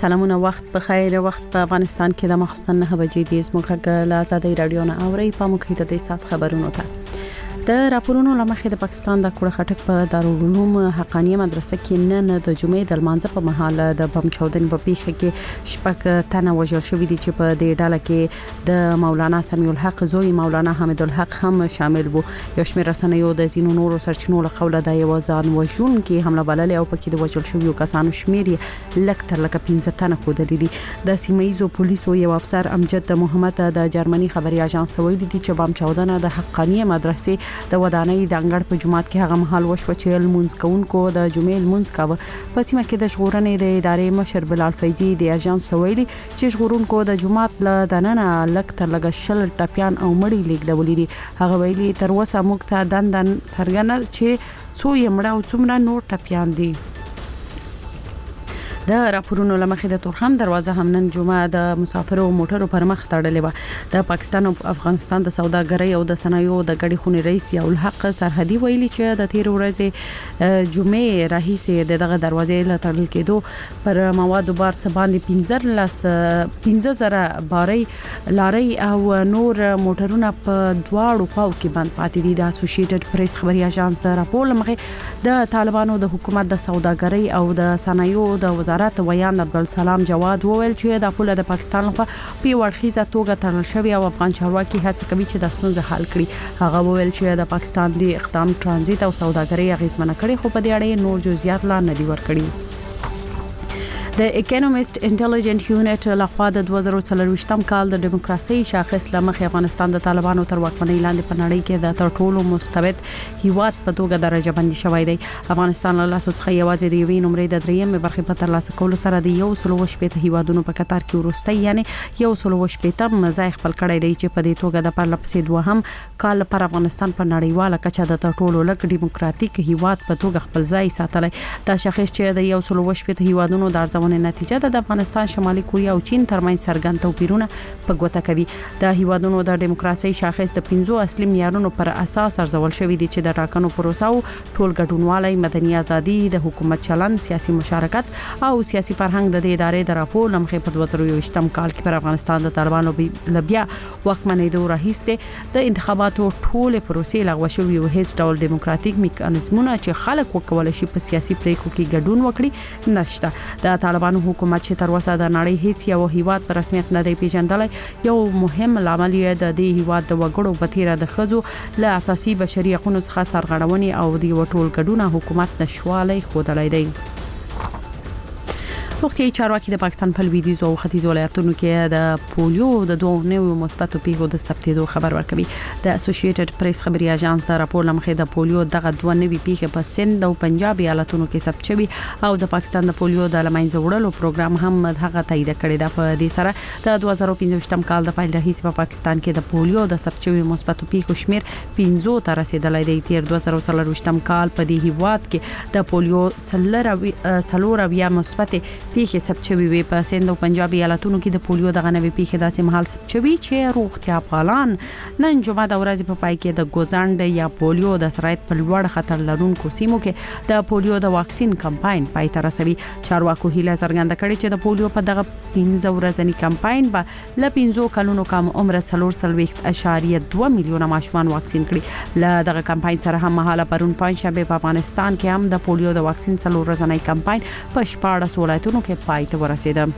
سلامونه وخت په خیر. وخت په افغانستان کې د مخصوصن 9 بجې د زموږ له آزادۍ رادیو نه اوري په مخې د سات خبرونو ته د راپورونو لمخې د پاکستان د کوړه خټک په دارالعلوم حقانیه مدرسه کې نن د جمعې د لمانځه په مهال د بم چاودنې په پیښه کې شپږ تنه وژل شوي دي چې په دې ډله کې د مولانا سمیع الحق زوی مولانا حمید الحق هم شامل وو. یو شمېر رسنیو د زینو نورو سرچینو له قوله د یو ځان وژونکي حمله بللې او پکې د وژل شویو کسانو شمېر یې لږ تر لږه 15 تنه ښودلې دي. د سیمایي پولیسو یو افسر امجد محمد د جرمني خبري اژانس ته ویلي دي چې بم چاودنه د حقانیه مدرسې د ودانۍ د انګړ په جماعت کې هغه مهال وشو چې المنځ کوونکو د جمعې المنځ کاوه. په سیمه کې د ژغورنې د ادارې مشر بلال فیضي د اژانس ویلي چې ژغورونکو د جماعت له دننه لک تر لګ شل ټپيان او مړي لیکدولې دي. هغه ویلي تر اوسه موږ ته دندن څرګنده چې څو یې مړه او څومره نور ټپيان دي. د راپورونو لمخې د تورخم دروازه هم نن جمعه د مسافرو موټرو پر مخ تړلې و. د پاکستان او افغانستان د سوداګرۍ او د صنایعو د غړي خونې رئیس ضیاء الحق سرحدي ویلي چې د تیر ورځې جمعې راهیسې دغه دروازې له تړل کېدو پر موادو بار څه باندې 15,000 باري لاري او نور موټرونه په دواړو خواو کې بند پاتې دي. د اسوسییټډ پریس خبري اژانس د راپور لمخې د طالبانو د حکومت د سوداګرۍ او د صنایعو د وزارت ویان عبدالسلام جواد وویل چې د پوله د پاکستان لخوا په ورخیزه توګه تړل شوی او افغان چارواکي هڅه کوي چې د ستونزې حل کړي. هغه وویل چې د پاکستان د اقدام ترانزیت او سوداګرۍ اغیزمنه کړي خو په دې اړه نور جزئیات لا نه دي ورکړي. د اکونومیست انټيليجنت یونټ لخوا د 2024 کال د دیموکراسي شاخص لمخې افغانستان د طالبانو تر واکمنۍ لاندې په نړۍ کې د تر ټولو مستبد هیواد په توګه درجه بندي شوی دی. افغانستان له لاسو څخه یوازې د یوې نمرې د درېمې برخې په ترلاسه کولو سره د 118 هیوادونو په قطار کې ورسته یعنی 118 ځای خپل کړی دی چې په دې توګه د پرلپسې دوهم کال پر افغانستان په نړیواله کچه د تر ټولو لږ دیموکراتیک هیواد په توګه خپل ځای ساتلی. دا شاخص چې د 118 هیوادونو د نتیجه د افغانستان، شمالي کوریا او چین ترمنځ څرګند توپیرونه په ګوته کوي. د هیوادونو د دیموکراسي شاخص د 5 اصلي معیارونو پر اساس ارزول شوی دی چې د ټاکنو پروسه او ټول ګډونوالي، مدني ازادي، د حکومت چلند، سیاسي مشارکت او سیاسي فرهنګ د ادارې د راپور لمخې په 2023 کال کې پر افغانستان د طالبانو لبیا واکمنېدو راهیسته د انتخاباتو ټول پروسې لغوه شوې او هیڅ ډول دیموکراتیک میکانیزمونه چې خلک وکولای شي په سیاسي پریکړو کې ګډون وکړي نشته. د طالبانو حکومت چې تر اوسه د نړۍ هیڅ یو هیواد په رسمیت نه دی پیژندلی، یو مهم لامل یې د دې هیواد د وګړو په تیره د ښځو له اساسي بشري حقوقو څخه سرغړونې او د ټول ګډون حکومت نشوالي ښودلی دی. روغتیايي چارواکي د پاکستان په لویدیځ او ختیځ ولایتونو کې د پولیو د دوه نوو مثبتو پیښو د ثبتېدو خبر ورکوي. د اسوسییټډ پریس خبري اژانس د راپور لمخې د پولیو دغه دوه نوي پیښې په سند او پنجاب ایالتونو کې ثبت شوي او د پاکستان د پولیو د لمنځه وړلو پروګرام هم هغه تایید کړی دی. په دې سره د 2015 کال د پیل راهیسې په پاکستان کې د پولیو د ثبت شوي مثبتو پیښو شمیر 15 ته رسیدلی دی. تیر 2024 کال په دې هیواد کې د پولیو څلور مثبت پیښې ثبت شوي وي. په سند او پنجاب ایالتونو کې د پولیو دغه نوې پیښې داسې مهال ثبت شوي چې روغتیا پالان نن جمعه د ورځې په پای کې د ګوزاند یا پولیو د سرایت په لوړ خطر لرونکو سیمو کې د پولیو د واکسین کمپاین پای ته رسوي. چارواکو هیله څرګنده کړې چې د پولیو په دغه 15 ورځنی کمپاین به ل 15 کلونو کم عمر 4.2 میلیونه ماشومان واکسین کړي. ل دغه کمپاین سره هم مهاله پرون پنځشنبه په افغانستان کې هم د پولیو د واکسین 4 ورځنی کمپاین په 14 ولایتونو کې پای ته ورسېده.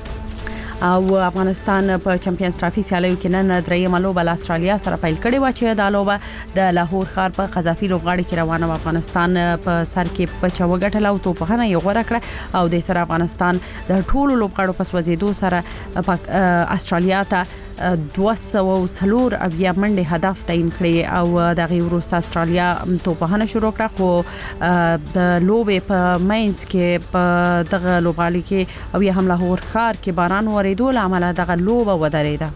او افغانستان په چمپیونز ټرافي سیالیو کې نن درېیمه لوبه له استرالیا سره پیل کړې و چې د لوبه د لاهور ښار په قذافي لوبغاړي کې روانه و. افغانستان په سر کې په چوغټل او توپخانه یو غوړه کړه او د سره افغانستان د ټولو لوبغاړو په سوځېدو سره استرالیا ته 204 منډه هدف تعین کړی او د غي وروسته استرالیا توپخانه شروع کړه خو د لوبې په مینز کې په دغه لوبغاړي کې او یا هم لاهور ښار کې باران ورېدو لامل دغه لوبه ودرېده.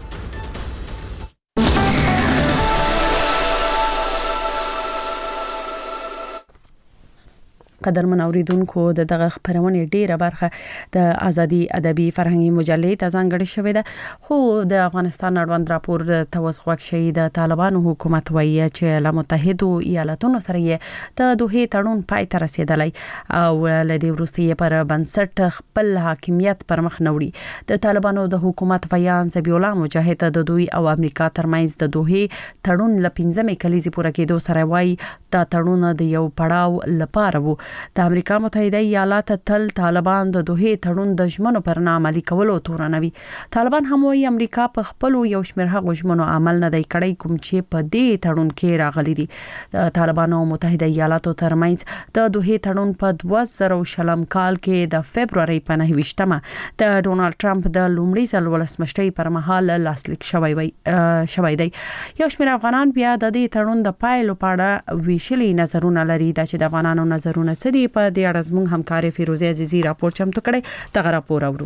قدرمن اوریدونکو دغه خبرونه ډیره برخه د ازادي ادبي فرهنګي مجلې ته ځانګړې شوې ده خو د افغانستان اړوند راپور توسغوک شي د طالبانو حکومت وایي چې له متحده ایالاتونو سره د دوه تړون پای ته رسیدلی او لدی ورستي پر بنسټ خپل حاکمیت پر مخ نوړي د طالبانو د حکومت بیان زبی الله مجاهد د دوی او امریکا ترمنځ د دوه تړون ل 15 کلیزې پوره کېدو سره وایي دا تړون د یو پړاو لپاره وو د امریکا متحده ایالات تل طالبان د دوه تړون د ژمنو پر نامعلي کولو تورنوي طالبان هم وايي امریکا په خپل یو شمېر هغه ژمنو عمل نه دی کړی کوم چې په دې تړون کې راغلي دي د طالبانو متحده ایالاتو ترمنځ د دوه تړون په 2000 کال کې د فبرवरी په 9مه د ډونالد ټرمپ د لومړي ځل ولسمشرۍ پر مهال لاسلیک شوی دی یو شمېر افغانان بیا د دې تړون د پایلو په اړه ویشلي نظرونه لري چې د افغانانو نظرونه څه دي په دې اړه زموږ همکاري فیروزه عزیزی راپور چمتو کړي دغه راپور اورو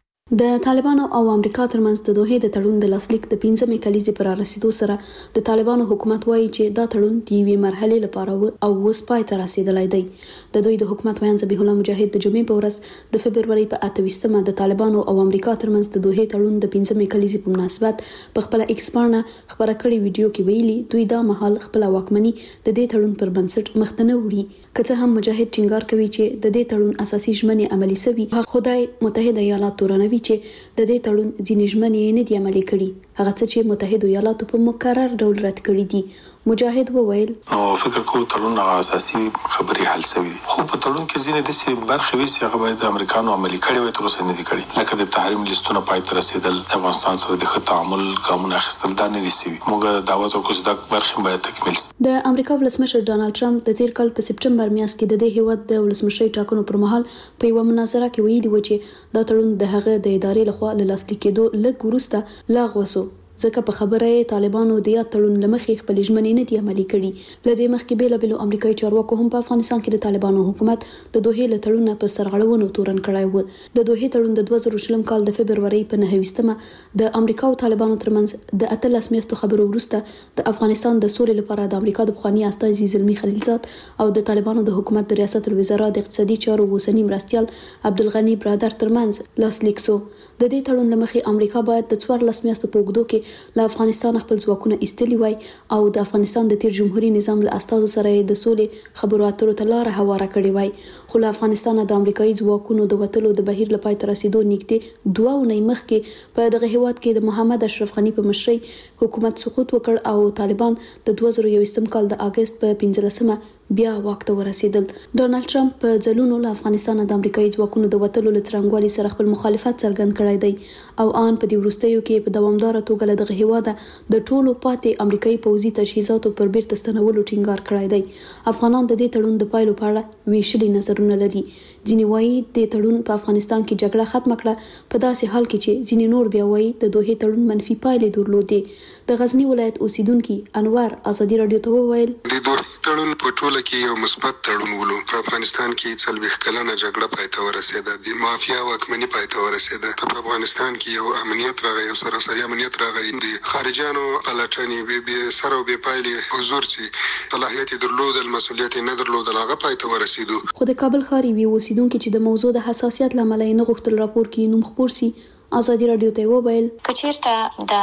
د طالبانو او امریکا ترمنځ د دوه د تړون د لاسلیک د 15 کلیزې پر رسیدو سره د طالبانو حکومت وایي چې دا تړون د یوې مرحلې لپاره او اوس پای ته رسیدلی دی د دوی د حکومت بیان زبیح الله مجاهد د جمعې په ورځ د فبرवरी په 28مه د طالبانو او امریکا ترمنځ د دوه تړون د 15 کلیزې په مناسبت په خپل ایکس باندې خبره کړې ویډیو کې ویلي دوی دا مهال خپل واکمني د دې تړون پر بنسټ مخته نه وړي که هم مجاهد ټینګار کوي چې د دې تړون اساسي ژمنې عملي سوي خدای متحده ایالات تورنوي چې د دې تړون ځینې ژمنې نه دي عملي کړي هغه څه چې متحده ایالاتو په مکرر ډول رد کړي دي مجاهد وویل فکر کوم تړون اساسي خبري حل سوي خو په تړون کې ځینې د سی برخې وي چې هغه د امریکانو عملي کړي وي تر اوسه نه دي کړي لکه د تحریم لیستونه پای ته رسیدل افغانستان سره د ښه تعامل قانون اخیستل دا نه دي سوي موږ دعوت وکړو چې دا برخې باید تکمیل شي د امریکا ولسمشر ډانلډ ټرمپ د تیر کال په سپټمبر میاشت کې د دې هیواد د ولسمشرۍ ټاکنو پر مهال په یو مناظره کې ویلي و چې دا تړون د هغه د ادارې لخوا له لاسلیک کېدو لږ وروسته لغوه شو ځکه په خبره یې طالبانو د یا تړون لمخې خپل ژمنې نه دي عملي کړي لدې مخکې بیلابل امریکایي چارواکو هم په افغانستان کې د طالبانو حکومت د دوه له تړون په سرغړونو تورن کړای و د دوه تړون د 2020 کال د فبرवरी په 9مه د امریکا او طالبانو ترمنځ د 18 میاشتو خبرو وروسته د افغانستان د سولې لپاره د امریکا د بخوانی استازي زلمی خلیلزاد او د طالبانو د حکومت د ریاست الوزرا د اقتصادي چارو اوسنی مرستيال عبدالغنی برادر ترمنځ لاسلیک شو د دې تړون لمخې امریکا باید د 14 میاشتو په اوږدو کې له افغانستان خپل ځواکونه ایستلي وای او د افغانستان د تیر جمهوریت نظام له استازو سره د سولې خبرو اترو ته لار هواره کړې وای خو له افغانستان د امریکایي ځواکونو د وټلو د بهیر لپاره تر رسیدو نږدې 2 اونۍ مخکې په دغه هیواد کې د محمد اشرف غنی په مشرۍ حکومت سقوط وکړ او طالبان د 2021 کال د اگست په 15مه بیا واک ته ورسیدل ډونالد ټرمپ په ځلونو له افغانستان د امریکایي ځواکونو د وټلو لڅرنګوالي سره خپل مخالفت څرګند کړی دی او ان په دې وروستیو کې په دوامدار توګه دغه هیواد د ټولو پاتې امریکایي پوځي تجهیزاتو پر بیرته ستنولو ټینګار کړی دی افغانان د دې تړون د پایلو په اړه ویشلي نظرونه لري ځینې وایي د تړون په افغانستان کې جګړه ختم کړه په داسې حال کې چې ځینې نور بیا وایي د دوه تړون منفي پایلې درلودې د غزنی ولایت اوسیدونکو انوار ازادي رادیو ته وویل د دوه تړون په ټوله کې یو مثبت تړون ولو په افغانستان کې 40 کلنه جګړه پای ته ورسېده د مافیا واکمنۍ پای ته ورسېده په افغانستان کې یو امنیت راغی او سراسري امنیت راغی د خارجانو پلټنې به سره او به پایلې حضور سي صلاحیت درلودل مسؤلیت نه درلودل هغه پای ته ورسېدو خو د کابل ښار وی اوسیدونکو چې د موضوع د حساسیت لامل نه غوښتل راپور کې نوم خبر سي ازادي رادیو ته وویل کچیرته د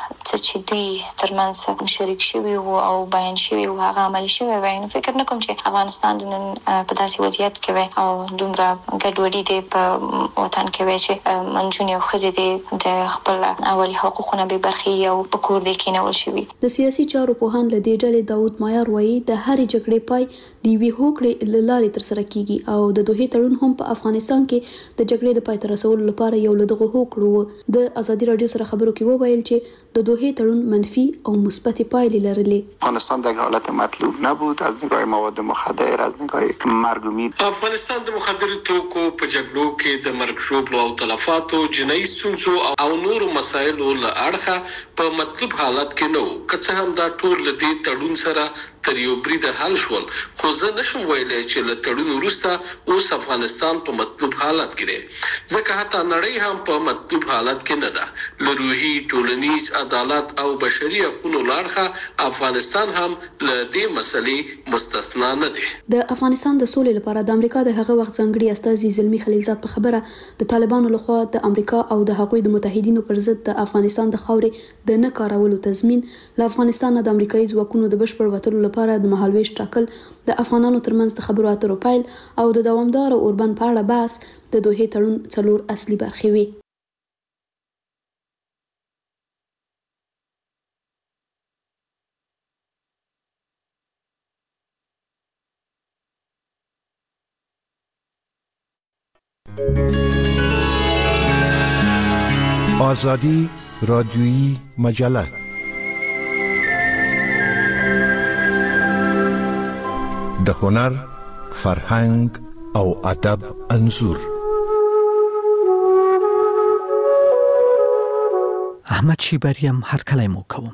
چې دوی ترمنځ شریک شوی او بیان شوی او هغه عملی شوی وای نو فکر نه کوم چې افغانستان د نن په داسې وضعیت کې وای او دومره ګډوډي دی په وطن کې وای چې منځونه او خزې دی د خپل اولی حقوقونه به برخي او په کور دی کې نول شوی د سیاسي چارو په هان لدی ډلې داوود مایار وایي د هرې جګړې پای دی وی هوکړې لارې تر سره کیږي او د دوه تړون هم په افغانستان کې د جګړې د پای ته رسولو لپاره یو لدغه هوکړه د ازادي رادیو سره خبرو کې وویل چې د دوه تړون منفي او مثبت پایلې لرلې افغانستان در حالت مطلوب نبود از نگاه مواد مخدر از نگاه مرگ و میر افغانستان د مخدر توکو په جګړو کې د مرګ ژوبلو او تلفاتو جنایي ستونزو او نورو مسایلو له اړخه په مطلوب حالت کې نو که څه هم دا ټول لدی تړون سره تر یو برید حل شول، خو زه نشم ویلی چې له تړون وروسته اوس افغانستان په مطلوب حالت کې دی، ځکه حتی نړۍ هم په مطلوب حالت کې نه ده. له روحي، ټولنیز، عدالت او بشري حقوقو لاړخه افغانستان هم له دې مسلې مستثنا نه دی. د افغانستان د سولې لپاره د امریکا د هغه وخت ځانګړي استازي زلمی خلیلزاد په خبره د طالبانو لخوا د امریکا او د هغوی د متحدینو پر ضد د افغانستان د خاورې د نه کارولو تضمین، له افغانستان د امریکایي ځواکونو د بشپړ وتلو لپاره د مهالويش ټاکل، د افغانانو ترمنځ د خبرو اترو پیل او د دوامدار اوربند په اړه بحث د دوحې تړون 4 اصلي برخې وي. آزادی رادیویی مجله د هنر، فرهنګ او ادب انځور. احمد شیبریم هر کله مو کوم.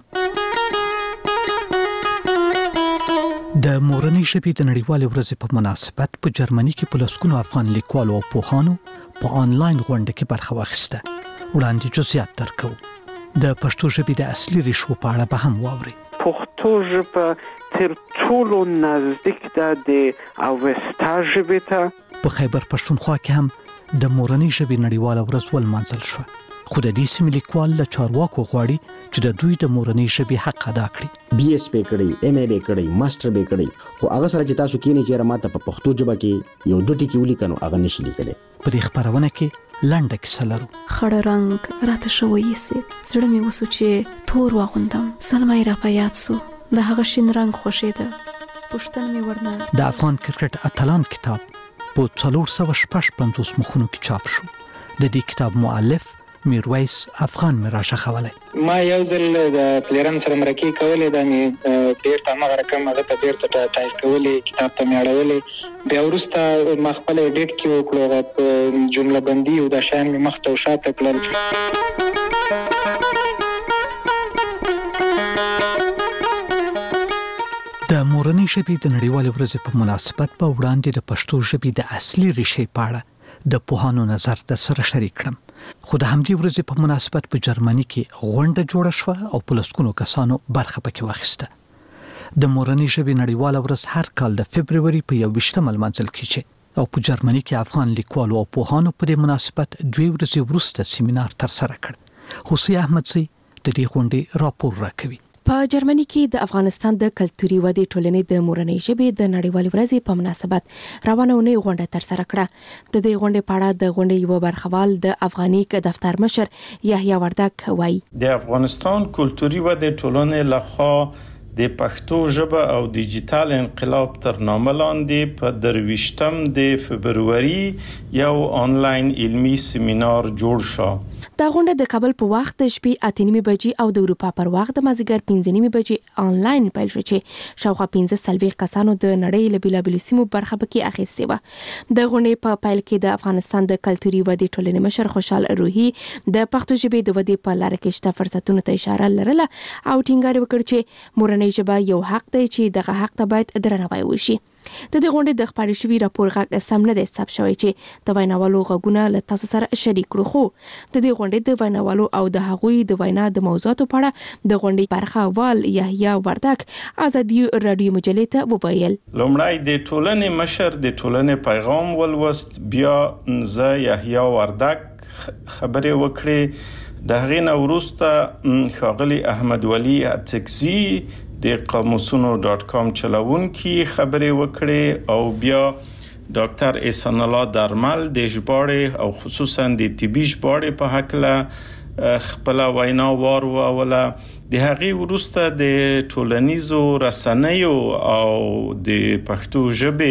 د مورنۍ ژبې د نړیوالې ورځې په مناسبت په جرمني کې په لسګونو افغان لیکوالو او پوهانو په آنلاین غونډه کې برخه واخیسته. وړاندې جزئیات درکو. د پښتو ژبې د اصلي ریښو په اړه به هم واوري. پښتو ژبه تر ټولو نزدیک ده د اوستا ژبې ته. په خیبر پښتونخوا کې هم د مورنۍ ژبې نړیواله ورځ ولمانځل شوه. خو د دې سیمې لیکوال له چارواکو غواړي چې د دوی د مورنۍ ژبې حق ادا کړي. بي اس پی کړي، ایم ای بي کړي، ماستر به کړي، خو هغه سره چې تاسو کینې چې راته په پښتو ژبه کې یو دوه ټکي ولیکنو هغه نشي لیکلی. په دې خبرونه کې لنډه کیسه لرو. خړ رنگ راته شوی سي، زړه مې وسو چې تور واغوندم، سلمای را په یاد سو، د هغه شین رنگ خوښیده. پښتون مې ورنه. د افغان کرکټ اتلان کتاب په 450 مخونو کې چاپ شو. د دې کتاب مؤلف میرویس افغان مراشه خوله. ما یو ځل د پلیران سره مرکه کولې، د بیرته ما رقم هغه ته بیرته ټایپ کولې، کتاب ته مې اړولې. بیا وروسته ما خپل ایډیټ کې وکړو، جمله بندي او د شان مې مخ ته او شاته کړل. د مورنۍ ژبې د نړیوالې ورځې په مناسبت په وړاندې د پښتو ژبې د اصلي ریښې په اړه د پوهانو نظر در سره شریک کړم. خو د همدې ورځې په مناسبت په جرمني کې غونډه جوړه شوه او په لسګونو کسانو برخه پکې واخیسته. د مورنۍ ژبې نړیواله ورځ هر کال د فبروري په 21 لمانځل کیږي او په جرمني کې افغان لیکوالو او پوهانو په دې مناسبت 2 ورځې وروسته سیمینار ترسره کړ. حسین احمدزی د دې غونډې راپور راکوي. په جرمني کې د افغانستان د کلتوري ودې ټولنې د مورنۍ ژبې د نړیوالې ورځې په مناسبت روانه اونۍ غونډه ترسره کړه. د دې غونډې په اړه د غونډې یو برخوال د افغاني دفتر مشر یحیی وردک وایي. د افغانستان کلتوري ودې ټولنې لخوا د پښتو ژبه او ډیجیټل انقلاب تر نامه لاندې په 23 د فبروري یو آنلاین علمي سیمینار جوړ شو. دا غونډه د کابل په وخت د شپې 8:30 بجې او د اروپا پر وخت د مازیګر 5:30 بجې آنلاین پیل شو چې شاوخوا 15 کسانو د نړۍ له بیلابیلو سیمو برخه پکې اخیستې و. د غونډې په پیل کې د افغانستان د کلتوري ودې ټولنې مشر خوشحال روحي د پښتو ژبې د ودې په لار کې شته فرصتونو ته اشاره لرله او ټینګار وکړ چې مورنۍ ژبه یو حق دی چې دغه حق ته باید درناوی وشي. د دې غونډې د خبري شوی راپور غږ سم نه دی ثبت شوی چې د ویناوالو غږونه له تاسو سره شریک کړو. خو د دې غونډې د ویناوالو او د هغوی د وینا د موضوعاتو په اړه د غونډې برخوال یحیی وردک آزادي رادیو مجلې ته وویل. لومړی د ټولنې مشر د ټولنې پیغام ولوست، بیا زه یحیی وردک خبرې وکړې. د هغې نه وروسته ښاغلي احمد ولی اڅکزي د قاموسونو.com چلوونکي خبرې وکړې او بیا ډاکټر احسان الله درمل د ژباړې او خصوصا د طبي ژباړې په حقله خپل وینا واروله. د هغې وروسته د ټولنیزو رسنیو او د پښتو ژبې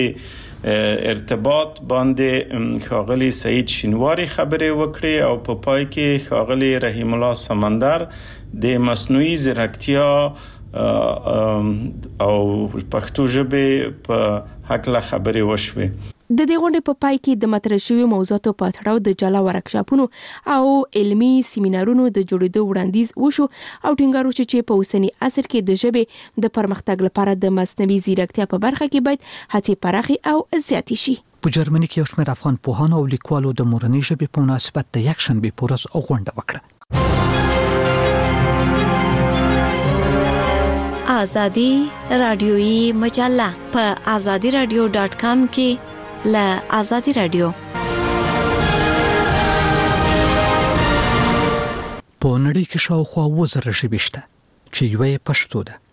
ارتباط باندې ښاغلي سعید شینواری خبرې وکړې او په پای کې ښاغلي رحیم الله سمندر د مصنوعي ځیرکتیا او پښتو ژبې په حق له خبرې وشوي. د دې غونډې په پای کې د مطرح شویو موضوعاتو په تړاو د جلا ورکشاپونو او علمي سیمینارونو د جوړېدو وړاندیز وشو او ټینګار وشو چې په اوسنی عصر کې د ژبې د پرمختګ لپاره د مصنوعي ځیرکتیا په برخه کې باید هڅې پراخي او زیاتې شي. په جرمني کې یو شمېر افغان پوهانو او لیکوالو د مورنۍ ژبې په مناسبت د یکشنبې په ورځ غونډه وکړه. آزادی رادیویی مجله په azadiradio.com کې ل آزادی رادیو. په نړۍ کې شاوخوا 2000 ژبې شته چې یوه پښتو ده.